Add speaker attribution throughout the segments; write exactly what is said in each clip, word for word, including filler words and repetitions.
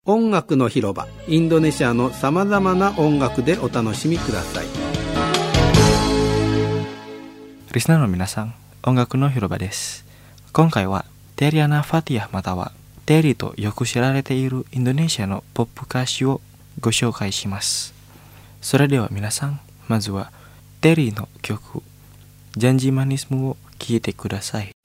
Speaker 1: 音楽の広場、インドネシアのさまざまな音楽でお楽しみください。
Speaker 2: リスナーの皆さん、音楽の広場です。今回はテリアナ・ファティアまたはテリーとよく知られているインドネシアのポップ歌手をご紹介します。それでは皆さん、まずはテリーの曲ジャンジマニスムを聴いてください。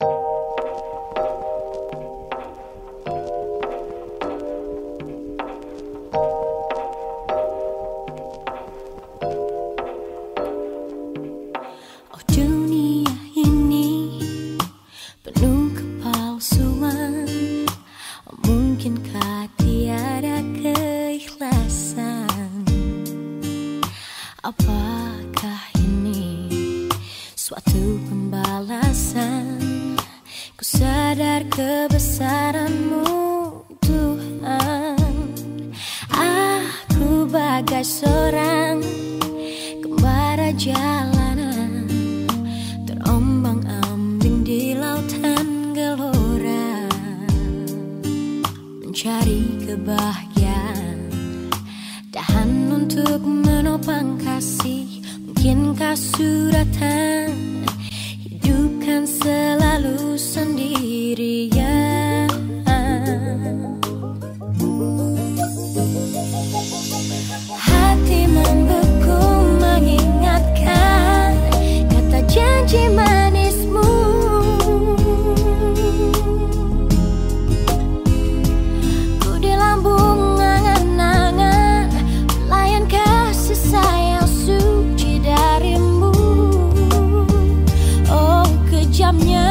Speaker 3: Apakah ini suatu pembalasan? Ku sadar kebesaran-Mu Tuhan. Aku bagai seorang gembala jalanan, terombang-ambing di lautan gelora, mencari kebahagiaan, tahan untuk menopang kasih. Mungkinkah suratan hidup kan selalu sendirian? Hati membeku mengingatkan kata janji manis-Mu. Ku di lambung angan-angan pelayan kasih sayang suci dari-Mu. Oh kejamnya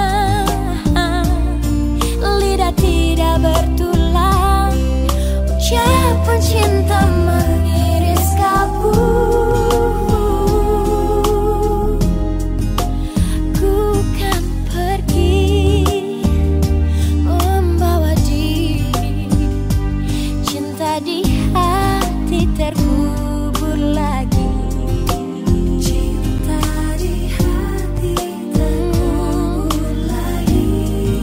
Speaker 3: lidah tidak bertulang, ucapan cinta mengiris kalbu. Ku kan pergi membawa diri, cinta di hati terkubur lagi. Cinta di hati terkubur lagi.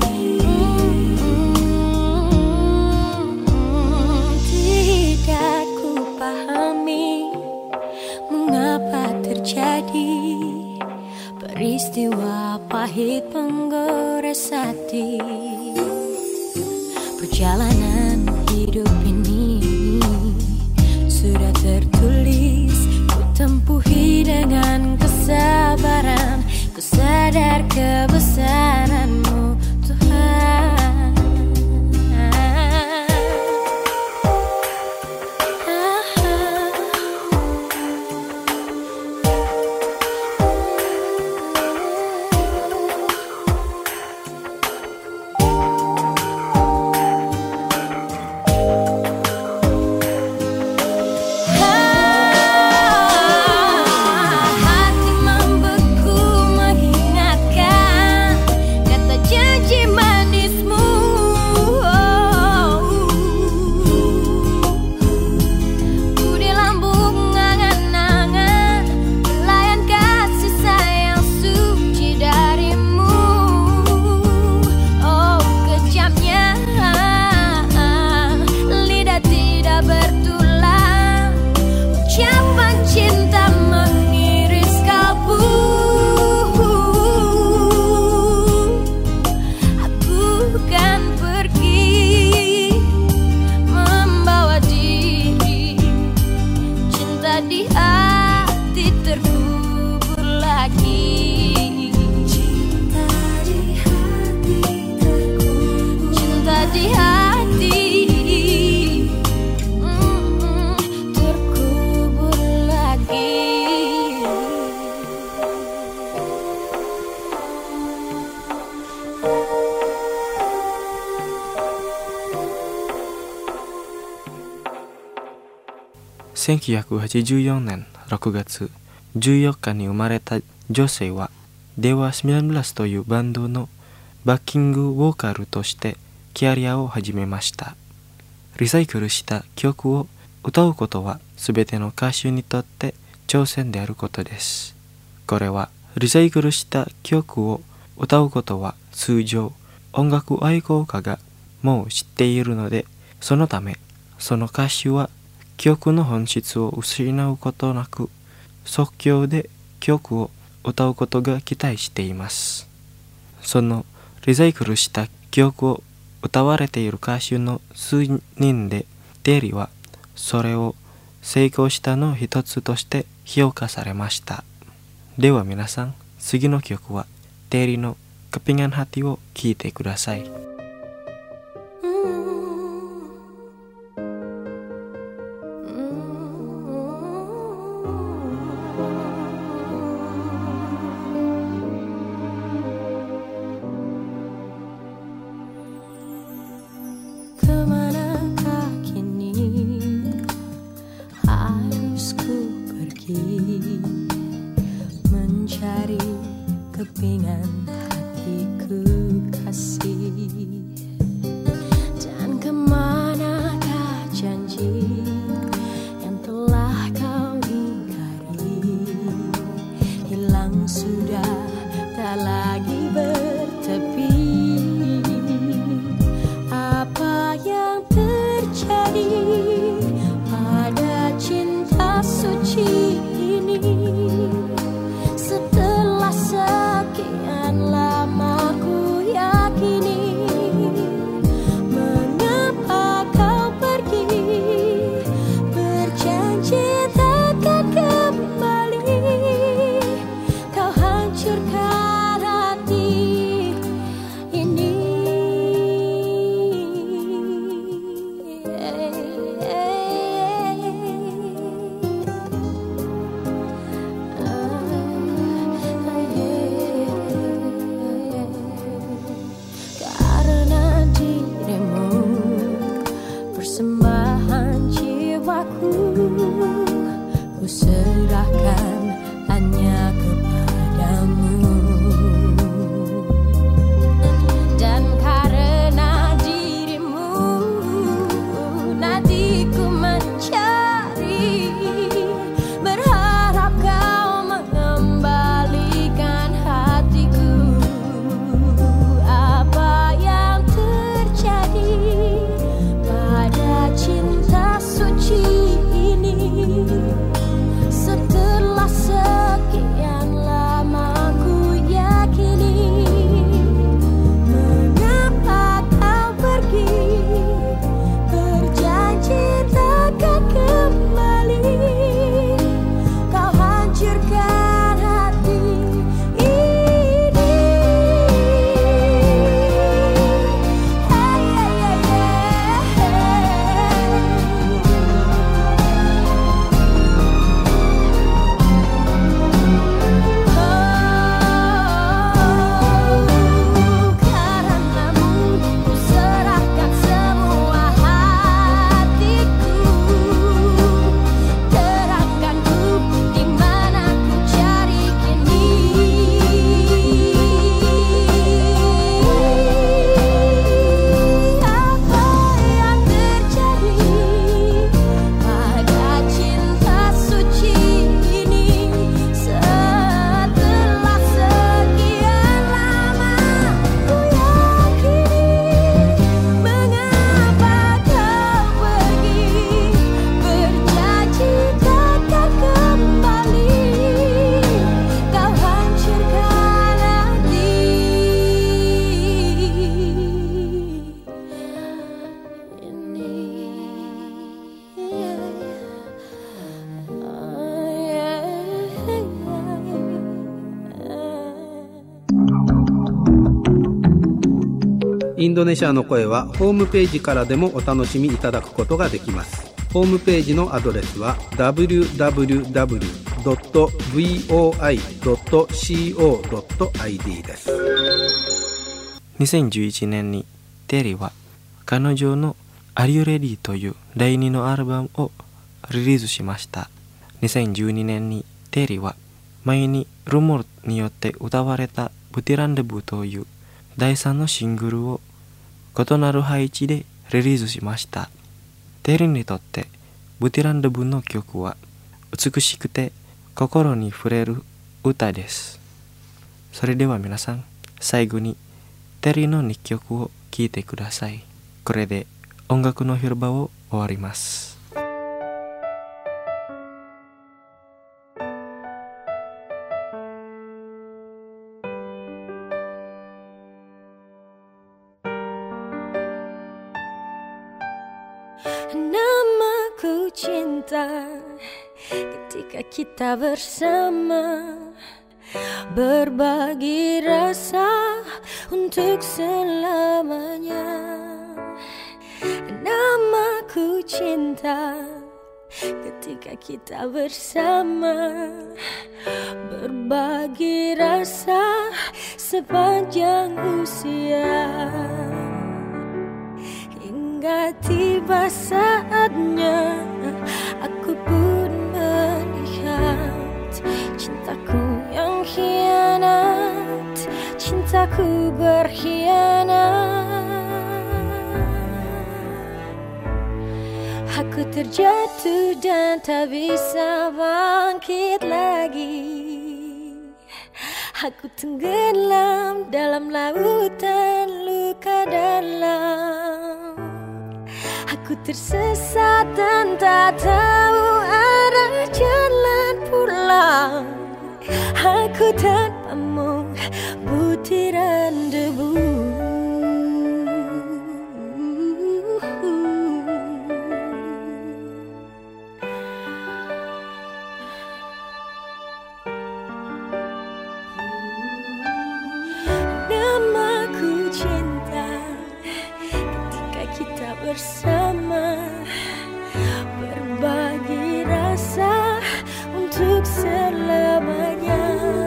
Speaker 3: Tidak ku pahami mengapa terjadi peristiwa pahit penggores hati. Perjalanan hidup ini sudah tertulis, ku tempuhi dengan kesabaran. Ku sadar kebesaran-Mu Tuhan. Hati membeku mengingatkan kata janji manis-Mu. Ku di lambung angan-angan pelayan kasih sayang suci dari-Mu. Oh kejamnya lidah tidak bertulang, ucapan cinta mengiris kalbu. Aku kan pergi membawa diri, cinta di hati terkubur lagi. Cinta di hati terkubur, cinta di hati mm, terkubur lagi.
Speaker 2: せんきゅうひゃくはちじゅうよねんろくがつじゅうよっかに生まれた女性はデワじゅうきゅうというバンドのバッキングボーカルとしてキャリアを始めました。リサイクルした曲を歌うことはすべての歌手にとって挑戦であることです。これはリサイクルした曲を歌うことは通常音楽愛好家がもう知っているので、そのためその歌詞は曲の本質を失うことなく即興で曲を歌うことが期待しています。そのリサイクルした曲を歌われている歌手の数人でテリーはそれを成功したの一つとして評価されました。では皆さん、次の曲はテリーのKepingan Hatiを聴いてください。
Speaker 3: Mencari kepingan hatiku kasih, dan kemanakah janji yang telah kau ingkari, hilang sudah tak lagi bertepi. Apa yang terjadi pada cinta suci ini? Setelah sekian lama ku yakini, mengapa kau pergi, berjanji takkan kembali. Kau hancurkan hati ini. Persembahan jiwaku ku serahkan hanya kepadamu, dan karena dirimu nantiku mencari, berharap kau mengembalikan hatiku. Apa yang terjadi pada cinta suci ini? Setelah sekian lama ku yakini, mengapa kau pergi, berjanji takkan kembali. Kau hancurkan hati ini. Hey, hey, hey, Karenamu ku serahkan semua hatiku, terangkanku di mana ku cari kini. Apa yang terjadi pada cinta suci ini? Setelah sekian lama ku yakini, mengapa kau pergi, berjanji takkan kembali. Kau hancurkan hati ini.
Speaker 1: インドネシアの声はホームページからでもお楽しみいただくことができます。ホームページのアドレスは ダブリューダブリューダブリュードットブイオーアイドットコードットアイディー です。
Speaker 2: にせんじゅういちねんにテリーは彼女の Are You Ready というだいにのアルバムをリリースしました。にせんじゅうにねんにテリーは前にルモルによって歌われたブティランデブというだいさんのシングルを異なる配置でリリースしました。テリーにとってブティランデブの曲は美しくて心に触れる歌です。それでは皆さん、最後にテリーのにきょくを聴いてください。これで音楽の広場を Owarimasu.
Speaker 3: Namaku cinta ketika kita bersama, berbagi rasa untuk selamanya. Namaku cinta ketika kita bersama, berbagi rasa sepanjang usia. Hingga tiba saatnya aku pun melihat cintaku yang khianat, cintaku berkhianat. Aku terjatuh dan tak bisa bangkit lagi. Aku tenggelam dalam lautan luka dalam. Aku tersesat dan tak tahu arah jalan pulang. Aku tanpamu butiran debu. Namaku cinta ketika kita bersama, berbagi rasa untuk selamanya.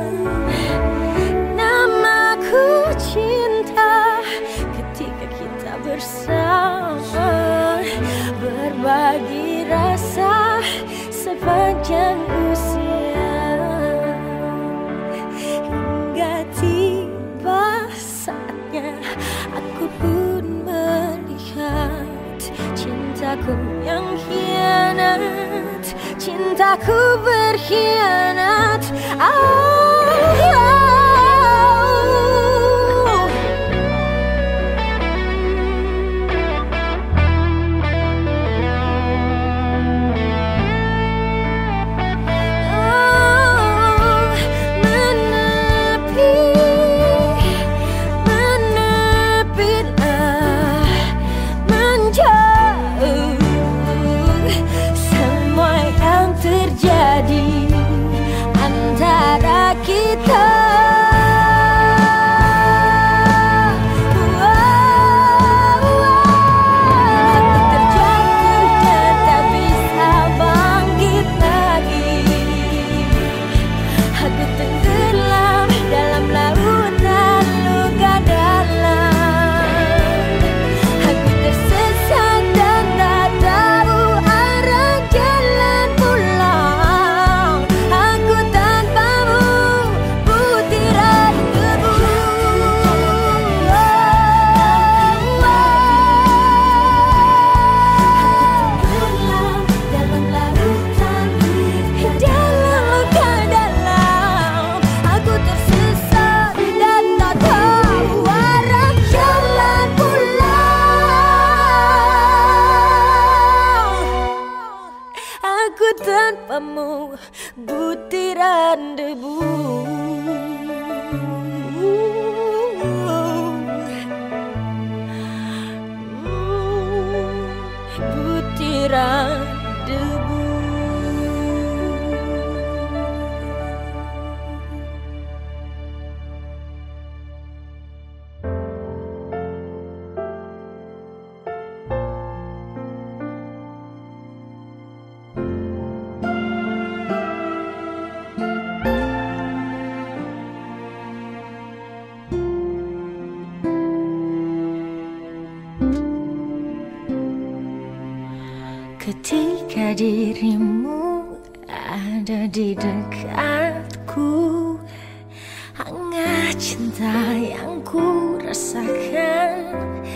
Speaker 3: Namaku cinta ketika kita bersama, berbagi rasa sepanjang usia. Hingga tiba saatnya aku pun melihat cintaku yang khianat, cintaku berkhianat. Oh. Antara kita, aku terjatuh dan tak bisa bangkit lagi. Aku tenggelam dalam lautan luka dalam. Aku tersesat dan tak tahu arah jalan pulang. Aku tanpamu butiran debu. Aku tenggelam dalam lautan dalam luka dalam. Aku tersesat dan tak tahu arah jalan pulang. Aku tanpamu butiran debu. Butiran debu. Ketika dirimu ada di dekatku, hangat cinta yang ku rasakan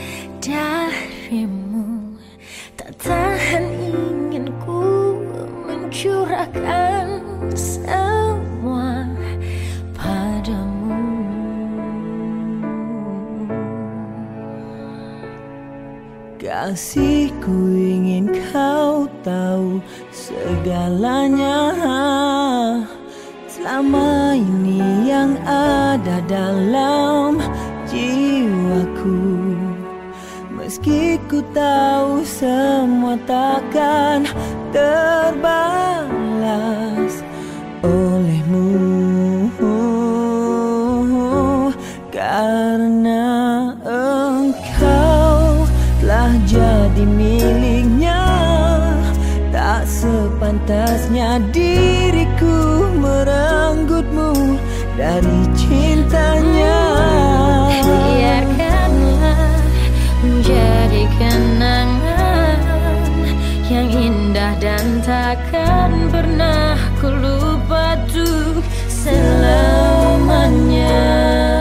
Speaker 3: darimu, tak tahan ingin ku mencurahkan semua padamu.
Speaker 4: Kasihku ingin tahu segalanya. Selama ini yang ada dalam jiwaku, meski ku tahu semua takkan terbalas olehmu, karena engkau telah jadi miliknya. Tak sepantasnya diriku merenggutmu dari cintanya.
Speaker 3: Biarkanlah menjadi kenangan yang indah dan takkan pernah ku lupa tuh selamanya.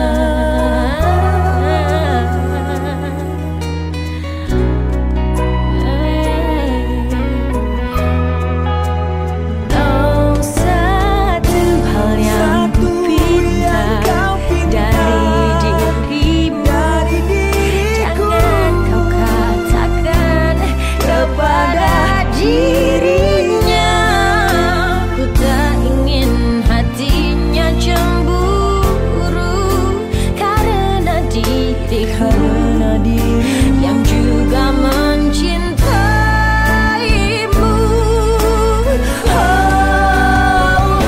Speaker 4: Karena dirimu
Speaker 3: yang juga mencintaimu. Oh, oh,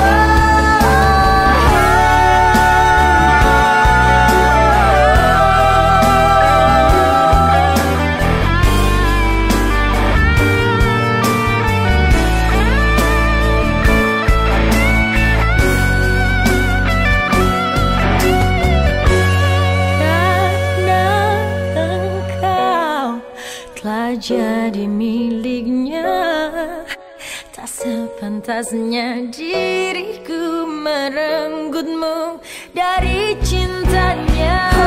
Speaker 3: telah jadi miliknya. Tak sepantasnya diriku merenggutmu dari cintanya.